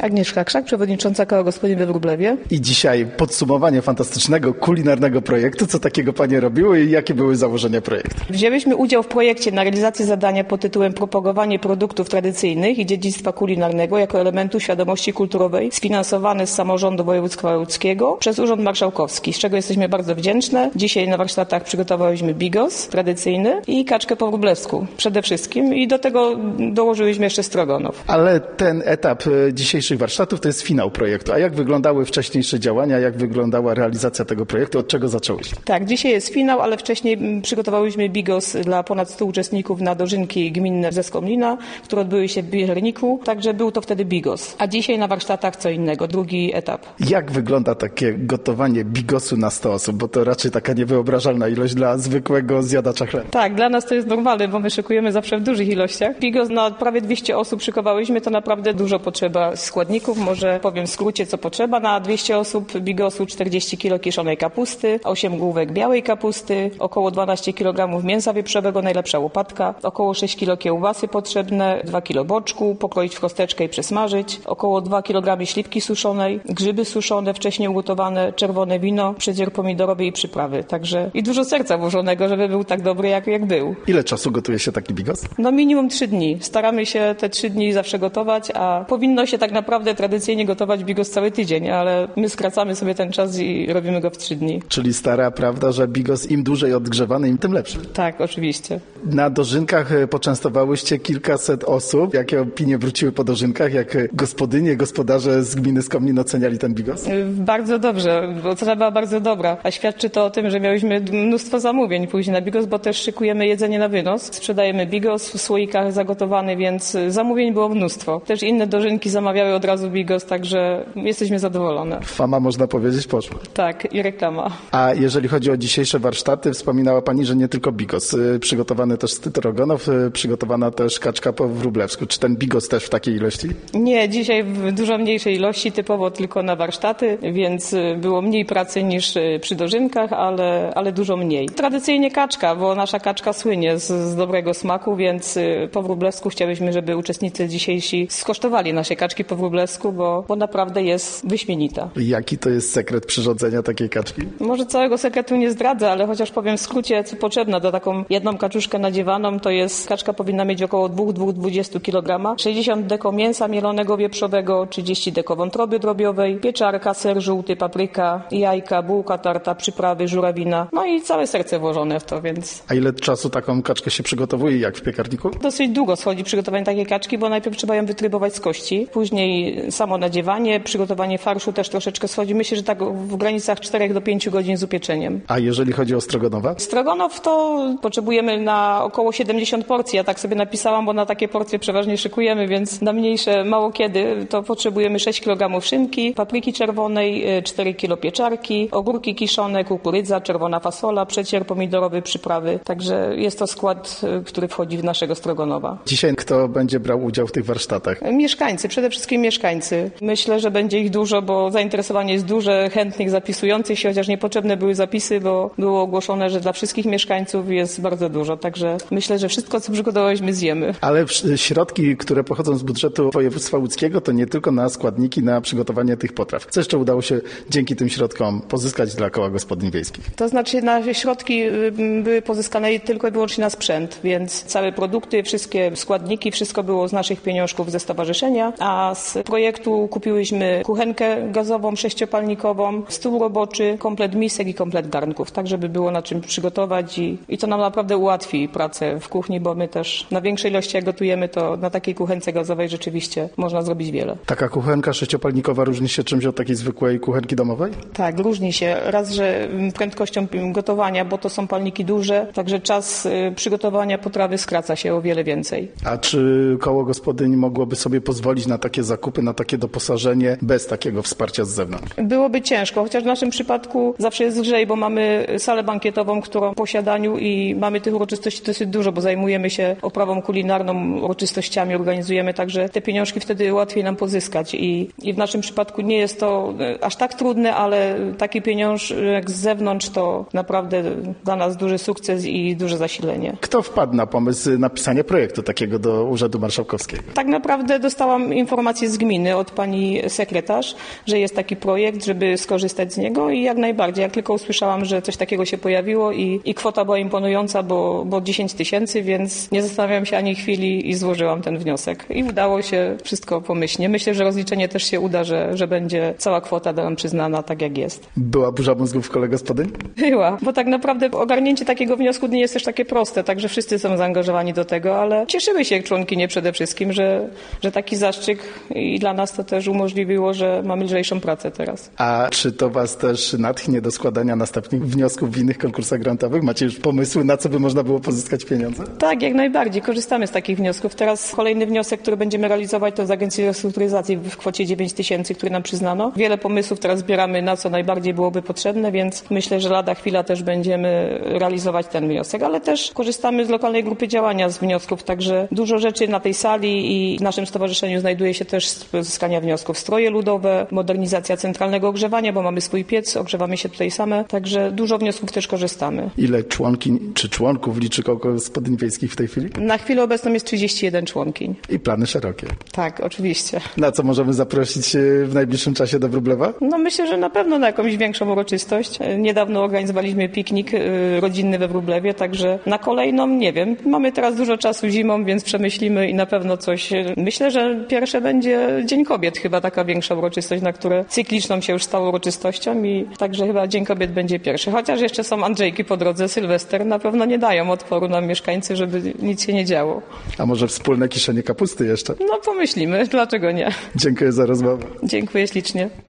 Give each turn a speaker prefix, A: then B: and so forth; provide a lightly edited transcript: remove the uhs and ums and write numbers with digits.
A: Agnieszka Krzak, przewodnicząca Koła Gospodyń we Wróblewie.
B: I dzisiaj podsumowanie fantastycznego, kulinarnego projektu. Co takiego Panie robiły i jakie były założenia projektu?
A: Wzięłyśmy udział w projekcie na realizację zadania pod tytułem Propagowanie produktów tradycyjnych i dziedzictwa kulinarnego jako elementu świadomości kulturowej, sfinansowane z samorządu województwa łódzkiego przez Urząd Marszałkowski, z czego jesteśmy bardzo wdzięczne. Dzisiaj na warsztatach przygotowałyśmy bigos tradycyjny i kaczkę po wróblewsku przede wszystkim i do tego dołożyłyśmy jeszcze strogonow.
B: Ale ten etap dzisiejszych warsztatów to jest finał projektu. A jak wyglądały wcześniejsze działania, jak wyglądała realizacja tego projektu, od czego zaczęłyście?
A: Tak, dzisiaj jest finał, ale wcześniej przygotowałyśmy bigos dla ponad 100 uczestników na dożynki gminne ze Skomlina, które odbyły się w Bierniku, także był to wtedy bigos. A dzisiaj na warsztatach co innego, drugi etap.
B: Jak wygląda takie gotowanie bigosu na 100 osób? Bo to raczej taka niewyobrażalna ilość dla zwykłego zjadacza chleba.
A: Tak, dla nas to jest normalne, bo my szykujemy zawsze w dużych ilościach. Bigos na prawie 200 osób szykowałyśmy, to naprawdę dużo potrzeba składników. Może powiem w skrócie, co potrzeba. Na 200 osób bigosu 40 kg kiszonej kapusty, 8 główek białej kapusty, około 12 kg mięsa wieprzowego, najlepsza łopatka, około 6 kg kiełbasy potrzebne, 2 kg boczku, pokroić w kosteczkę i przesmażyć, około 2 kg śliwki suszonej, grzyby suszone, wcześniej ugotowane, czerwone wino, przedzier pomidorowy i przyprawy. Także i dużo serca włożonego, żeby był tak dobry, jak był.
B: Ile czasu gotuje się taki bigos?
A: No minimum 3 dni. Staramy się te 3 dni zawsze gotować, a powinno się tak naprawdę tradycyjnie gotować bigos cały tydzień, ale my skracamy sobie ten czas i robimy go w 3 dni.
B: Czyli stara prawda, że bigos im dłużej odgrzewany, im tym lepszy.
A: Tak, oczywiście.
B: Na dożynkach poczęstowałyście kilkaset osób. Jakie opinie wróciły po dożynkach? Jak gospodynie, gospodarze z gminy Skomlin oceniali ten bigos?
A: Bardzo dobrze, bo ocena była bardzo dobra, a świadczy to o tym, że miałyśmy mnóstwo zamówień później na bigos, bo też szykujemy jedzenie na wynos. Sprzedajemy bigos w słoikach zagotowany, więc zamówień było mnóstwo. Też inne dożynki zamawiały od razu bigos, także jesteśmy zadowolone.
B: Fama, można powiedzieć, poszła.
A: Tak, i reklama.
B: A jeżeli chodzi o dzisiejsze warsztaty, wspominała Pani, że nie tylko bigos. Przygotowany też strogonow, przygotowana też kaczka po wróblewsku. Czy ten bigos też w takiej ilości?
A: Nie, dzisiaj w dużo mniejszej ilości, typowo tylko na warsztaty, więc było mniej pracy niż przy dożynkach, ale dużo mniej. Tradycyjnie kaczka, bo nasza kaczka słynie z dobrego smaku, więc po wróblewsku chciałyśmy, żeby uczestnicy dzisiejsi skosztowali nasze kaczki po wróblewsku, bo naprawdę jest wyśmienita.
B: Jaki to jest sekret przyrządzenia takiej kaczki?
A: Może całego sekretu nie zdradzę, ale chociaż powiem w skrócie, co potrzebne do taką jedną kaczuszkę nadziewaną, to jest kaczka powinna mieć około 2-2,20 kg, 60 deko mięsa mielonego wieprzowego, 30 deko wątroby drobiowej, pieczarka, ser żółty, papryka, jajka, bułka tarta, przyprawy, żurawina, no i całe serce włożone w to, więc...
B: A ile czasu taką kaczkę się przygotowuje, jak w piekarniku?
A: Dosyć długo schodzi przygotowanie takiej kaczki, bo najpierw trzeba ją wytrybować z kości, później samo nadziewanie, przygotowanie farszu też troszeczkę schodzi. Myślę, że tak w granicach 4 do 5 godzin z upieczeniem.
B: A jeżeli chodzi o strogonowa?
A: Strogonow to potrzebujemy na około 70 porcji. Ja tak sobie napisałam, bo na takie porcje przeważnie szykujemy, więc na mniejsze mało kiedy to potrzebujemy 6 kg szynki, papryki czerwonej, 4 kg pieczarki, ogórki kiszone, kukurydza, czerwona fasola, przecier pomidorowy, przyprawy. Także jest to skład, który wchodzi w naszego strogonowa.
B: Dzisiaj kto będzie brał udział w tych warsztatach?
A: Mieszkańcy, przede wszystkim mieszkańcy. Myślę, że będzie ich dużo, bo zainteresowanie jest duże, chętnych zapisujących się, chociaż niepotrzebne były zapisy, bo było ogłoszone, że dla wszystkich mieszkańców jest bardzo dużo. Także myślę, że wszystko, co przygotowaliśmy, zjemy.
B: Ale środki, które pochodzą z budżetu województwa łódzkiego, to nie tylko na składniki, na przygotowanie tych potraw. Co jeszcze udało się dzięki tym środkom pozyskać dla Koła Gospodyń Wiejskich?
A: To znaczy nasze środki były pozyskane tylko i wyłącznie na sprzęt, więc całe produkty, wszystkie składniki, wszystko było z naszych pieniążków ze stowarzyszenia, a z projektu kupiłyśmy kuchenkę gazową, 6-palnikową, stół roboczy, komplet misek i komplet garnków, tak żeby było na czym przygotować i to nam naprawdę ułatwi pracę w kuchni, bo my też na większej ilości jak gotujemy, to na takiej kuchence gazowej rzeczywiście można zrobić wiele.
B: Taka kuchenka 6-palnikowa różni się czymś od takiej zwykłej kuchenki domowej?
A: Tak, różni się. Raz, że prędkością gotowania, bo to są palniki duże, także czas przygotowania potrawy skraca się o wiele więcej.
B: A czy Koło Gospodyń mogłoby sobie pozwolić na takie zakupy, na takie doposażenie bez takiego wsparcia z zewnątrz?
A: Byłoby ciężko, chociaż w naszym przypadku zawsze jest lżej, bo mamy salę bankietową, którą w posiadaniu i mamy tych uroczystości dosyć dużo, bo zajmujemy się oprawą kulinarną, uroczystościami organizujemy, także te pieniążki wtedy łatwiej nam pozyskać i w naszym przypadku nie jest to aż tak trudne, ale taki pieniążek z zewnątrz to naprawdę dla nas duży sukces i duże zasilenie.
B: Kto wpadł na pomysł napisania projektu takiego do Urzędu Marszałkowskiego?
A: Tak naprawdę dostałam informację z z gminy, od pani sekretarz, że jest taki projekt, żeby skorzystać z niego i jak najbardziej. Jak tylko usłyszałam, że coś takiego się pojawiło i kwota była imponująca, bo 10 tysięcy, więc nie zastanawiałam się ani chwili i złożyłam ten wniosek. I udało się wszystko pomyślnie. Myślę, że rozliczenie też się uda, że będzie cała kwota nam przyznana tak jak jest.
B: Była burza mózgów kolega gospodyń?
A: Była, bo tak naprawdę ogarnięcie takiego wniosku nie jest też takie proste, także wszyscy są zaangażowani do tego, ale cieszymy się członkinie przede wszystkim, że taki zastrzyk i dla nas to też umożliwiło, że mamy lżejszą pracę teraz.
B: A czy to was też natchnie do składania następnych wniosków w innych konkursach grantowych? Macie już pomysły, na co by można było pozyskać pieniądze?
A: Tak, jak najbardziej. Korzystamy z takich wniosków. Teraz kolejny wniosek, który będziemy realizować, to z Agencji Restrukturyzacji w kwocie 9 tysięcy, który nam przyznano. Wiele pomysłów teraz zbieramy, na co najbardziej byłoby potrzebne, więc myślę, że lada chwila też będziemy realizować ten wniosek, ale też korzystamy z lokalnej grupy działania z wniosków, także dużo rzeczy na tej sali i w naszym stowarzyszeniu znajduje się też z pozyskania wniosków. Stroje ludowe, modernizacja centralnego ogrzewania, bo mamy swój piec, ogrzewamy się tutaj same, także dużo wniosków też korzystamy.
B: Ile członkiń czy członków liczy koło gospodyń wiejskich w tej chwili?
A: Na chwilę obecną jest 31 członkiń.
B: I plany szerokie.
A: Tak, oczywiście.
B: Na co możemy zaprosić w najbliższym czasie do Wróblewa?
A: No myślę, że na pewno na jakąś większą uroczystość. Niedawno organizowaliśmy piknik rodzinny we Wróblewie, także na kolejną, nie wiem, mamy teraz dużo czasu zimą, więc przemyślimy i na pewno coś. Myślę, że pierwsze będzie Dzień Kobiet, chyba taka większa uroczystość, na które cykliczną się już stało uroczystością i także chyba Dzień Kobiet będzie pierwszy. Chociaż jeszcze są Andrzejki po drodze, Sylwester, na pewno nie dają odporu nam mieszkańcy, żeby nic się nie działo.
B: A może wspólne kiszenie kapusty jeszcze?
A: No pomyślimy, dlaczego nie.
B: Dziękuję za rozmowę.
A: Dziękuję ślicznie.